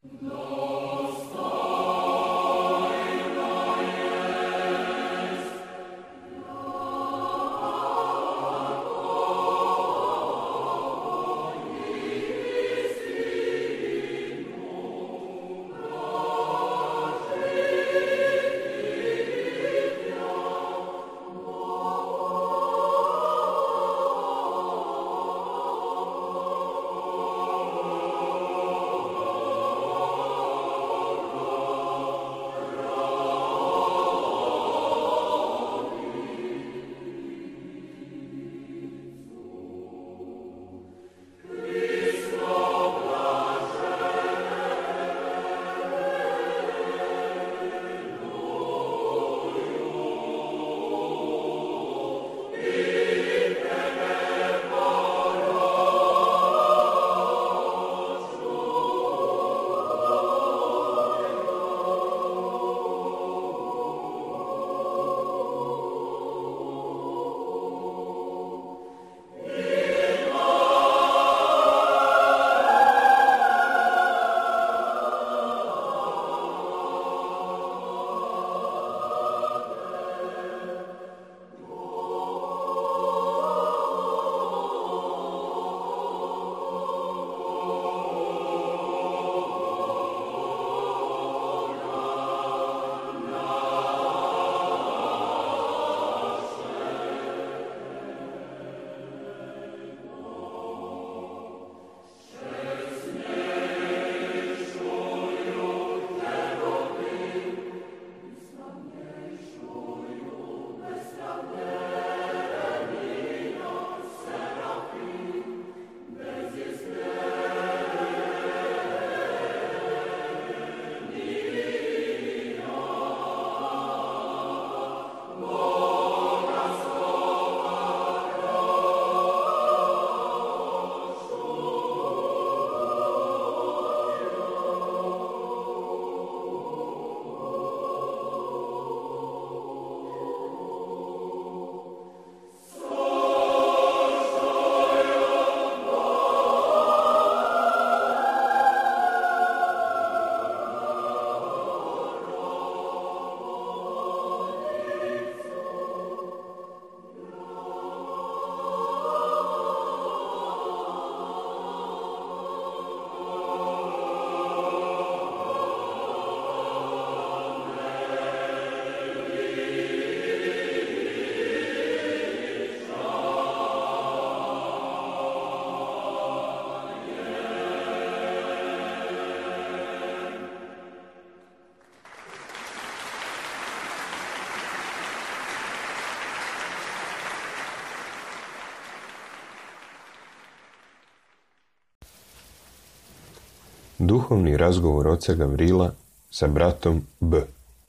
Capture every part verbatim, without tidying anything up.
Duhovni razgovor oca Gavrila sa bratom B.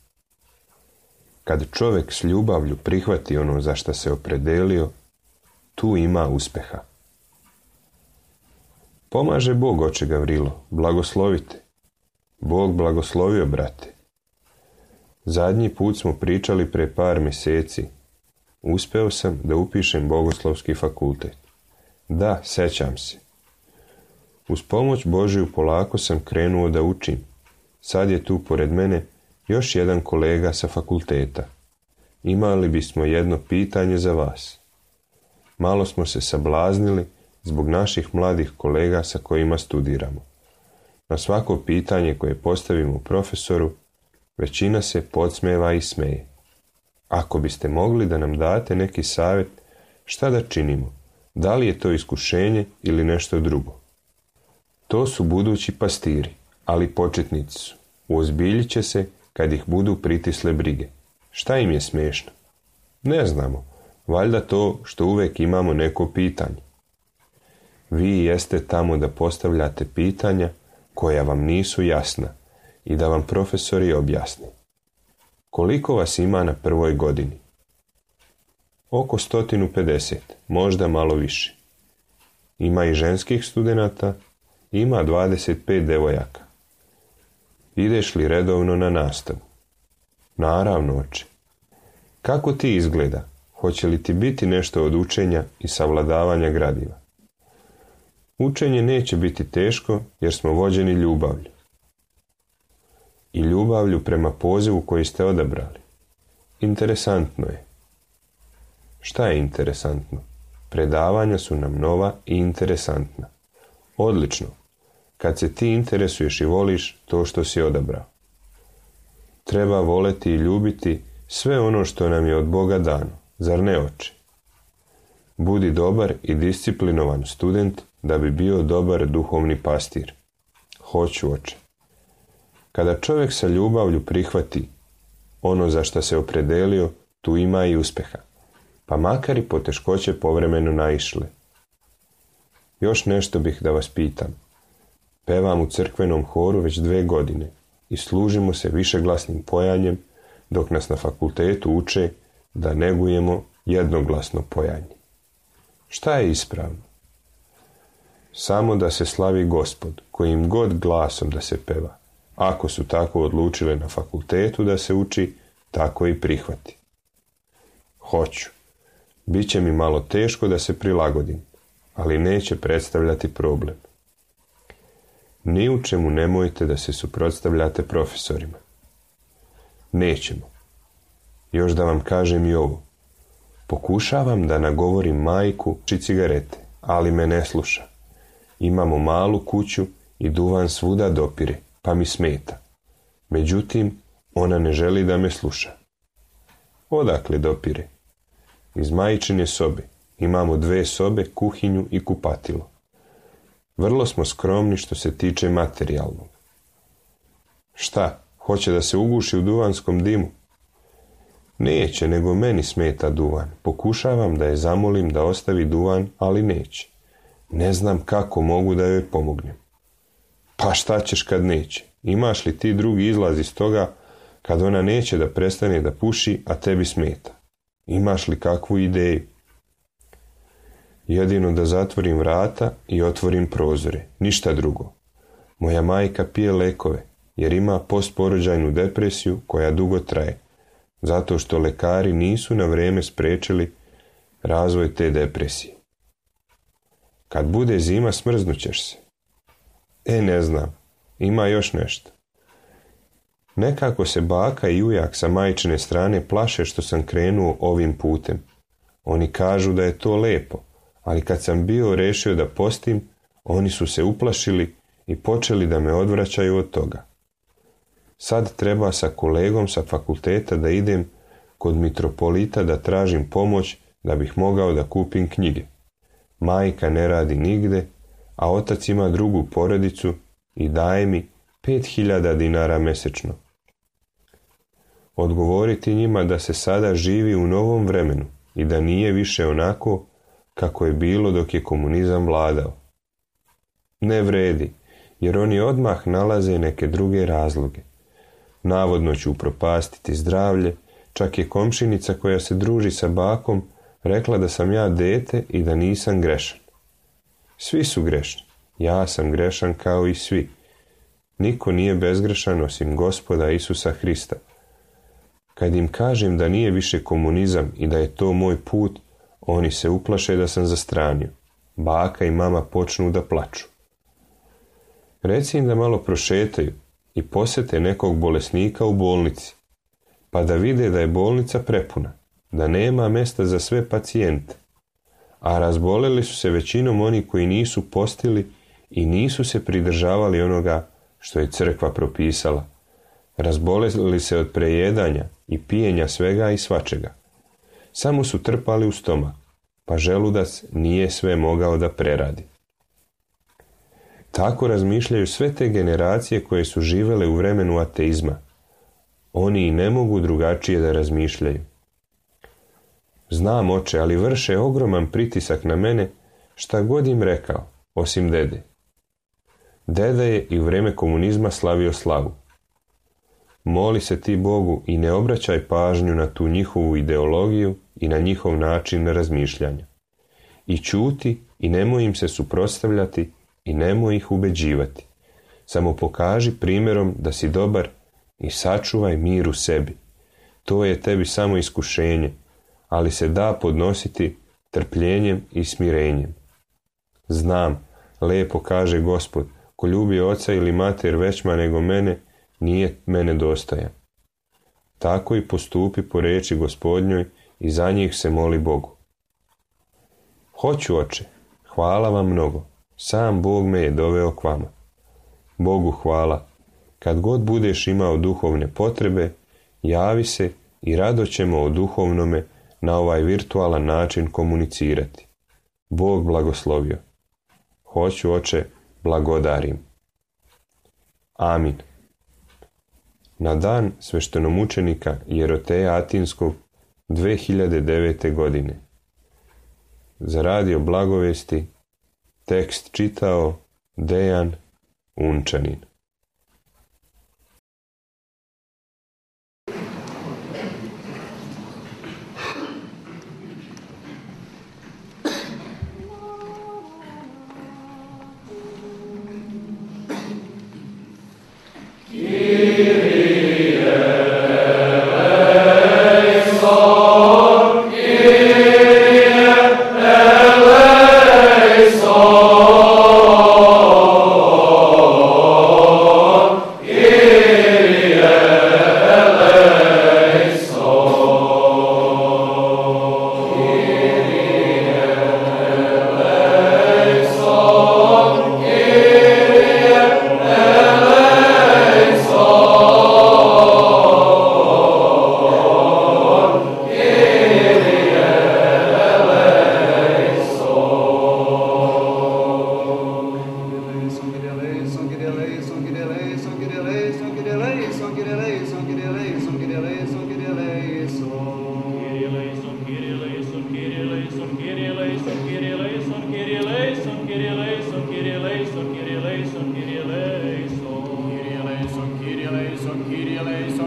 Kad čovjek s ljubavlju prihvati ono za šta se opredelio, tu ima uspeha. Pomaže Bog, oče Gavrilo, blagoslovite. Bog blagoslovio, brate. Zadnji put smo pričali pre par mjeseci. Uspeo sam da upišem bogoslovski fakultet. Da, sećam se. Uz pomoć Božiju polako sam krenuo da učim. Sad je tu pored mene još jedan kolega sa fakulteta. Imali bismo jedno pitanje za vas. Malo smo se sablaznili zbog naših mladih kolega sa kojima studiramo. Na svako pitanje koje postavimo profesoru, većina se podsmeva i smeje. Ako biste mogli da nam date neki savjet, šta da činimo? Da li je to iskušenje ili nešto drugo? To su budući pastiri, ali početnici su. Uozbiljit će se kad ih budu pritisle brige. Šta im je smiješno? Ne znamo. Valjda to što uvijek imamo neko pitanje. Vi jeste tamo da postavljate pitanja koja vam nisu jasna i da vam profesori objasni. Koliko vas ima na prvoj godini? Oko sto pedeset, možda malo više. Ima i ženskih studenata, ima dvadeset pet devojaka. Ideš li redovno na nastavu? Naravno, oče. Kako ti izgleda? Hoće li ti biti nešto od učenja i savladavanja gradiva? Učenje neće biti teško jer smo vođeni ljubavlju. i ljubavlju prema pozivu koji ste odabrali. Interesantno je. Šta je interesantno? Predavanja su nam nova i interesantna. Odlično. Kad se ti interesuješ i voliš to što si odabrao. Treba voleti i ljubiti sve ono što nam je od Boga dano, zar ne, oče? Budi dobar i disciplinovan student da bi bio dobar duhovni pastir. Hoću, oče. Kada čovjek sa ljubavlju prihvati ono za što se opredelio, tu ima i uspjeha, pa makar i poteškoće povremeno naišle. Još nešto bih da vas pitam. Pevam u crkvenom horu već dve godine i služimo se višeglasnim pojanjem, dok nas na fakultetu uče da negujemo jednoglasno pojanje. Šta je ispravno? Samo da se slavi Gospod, kojim god glasom da se peva. Ako su tako odlučile na fakultetu da se uči, tako i prihvati. Hoću. Biće mi malo teško da se prilagodim, ali neće predstavljati problem. Ni u čemu nemojte da se suprotstavljate profesorima. Nećemo. Još da vam kažem i ovo. Pokušavam da nagovorim majku či cigarete, ali me ne sluša. Imamo malu kuću i duvan svuda dopire, pa mi smeta. Međutim, ona ne želi da me sluša. Odakle dopire? Iz majčine sobe. Imamo dve sobe, kuhinju i kupatilo. Vrlo smo skromni što se tiče materijalnog. Šta, hoće da se uguši u duvanskom dimu? Neće, nego meni smeta duvan. Pokušavam da je zamolim da ostavi duvan, ali neće. Ne znam kako mogu da joj pomognem. Pa šta ćeš kad neće? Imaš li ti drugi izlaz iz toga kad ona neće da prestane da puši, a tebi smeta? Imaš li kakvu ideju? Jedino da zatvorim vrata i otvorim prozore, ništa drugo. Moja majka pije lekove, jer ima postporođajnu depresiju koja dugo traje, zato što lekari nisu na vrijeme spriječili razvoj te depresije. Kad bude zima, smrznućeš se. E, ne znam, ima još nešto. Nekako se baka i ujak sa majčine strane plaše što sam krenuo ovim putem. Oni kažu da je to lepo, ali kad sam bio rešio da postim, oni su se uplašili i počeli da me odvraćaju od toga. Sad treba sa kolegom sa fakulteta da idem kod mitropolita da tražim pomoć da bih mogao da kupim knjige. Majka ne radi nigde, a otac ima drugu porodicu i daje mi pet hiljada dinara mesečno. Odgovoriti njima da se sada živi u novom vremenu i da nije više onako kako je bilo dok je komunizam vladao. Ne vredi, jer oni odmah nalaze neke druge razloge. Navodno ću upropastiti zdravlje, čak je komšinica koja se druži sa bakom rekla da sam ja dete i da nisam grešan. Svi su grešni, ja sam grešan kao i svi. Niko nije bezgrešan osim Gospoda Isusa Hrista. Kad im kažem da nije više komunizam i da je to moj put, oni se uplaše da sam zastranio. Baka i mama počnu da plaču. Reci im da malo prošetaju i posjete nekog bolesnika u bolnici, pa da vide da je bolnica prepuna, da nema mjesta za sve pacijente, a razboleli su se većinom oni koji nisu postili i nisu se pridržavali onoga što je crkva propisala. Razboleli se od prejedanja i pijenja svega i svačega. Samo su trpali u stomak, pa želudac nije sve mogao da preradi. Tako razmišljaju sve te generacije koje su živele u vremenu ateizma. Oni i ne mogu drugačije da razmišljaju. Znam, oče, ali vrše ogroman pritisak na mene šta god im rekao, osim dede. Deda je i u vreme komunizma slavio slavu. Moli se ti Bogu i ne obraćaj pažnju na tu njihovu ideologiju i na njihov način razmišljanja. I ćuti i nemoj im se suprotstavljati i nemoj ih ubeđivati. Samo pokaži primjerom da si dobar i sačuvaj mir u sebi. To je tebi samo iskušenje, ali se da podnositi trpljenjem i smirenjem. Znam, lepo kaže Gospod, ko ljubi oca ili mater većma nego mene, nije mene dostojan. Tako i postupi po reči Gospodnjoj i za njih se moli Bogu. Hoću, oče, hvala vam mnogo, sam Bog me je doveo k vama. Bogu hvala, kad god budeš imao duhovne potrebe, javi se i rado ćemo o duhovnome na ovaj virtualan način komunicirati. Bog blagoslovio. Hoću, oče, blagodarim. Amin. Na dan sveštenomučenika Jeroteja Atinskog dve hiljade devete. godine. Za radio Blagovesti tekst čitao Dejan Unčanin.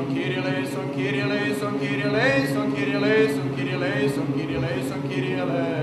Kyrie eleison, Kyrie eleison, Kyrie eleison, Kyrie eleison, Kyrie eleison, Kyrie eleison.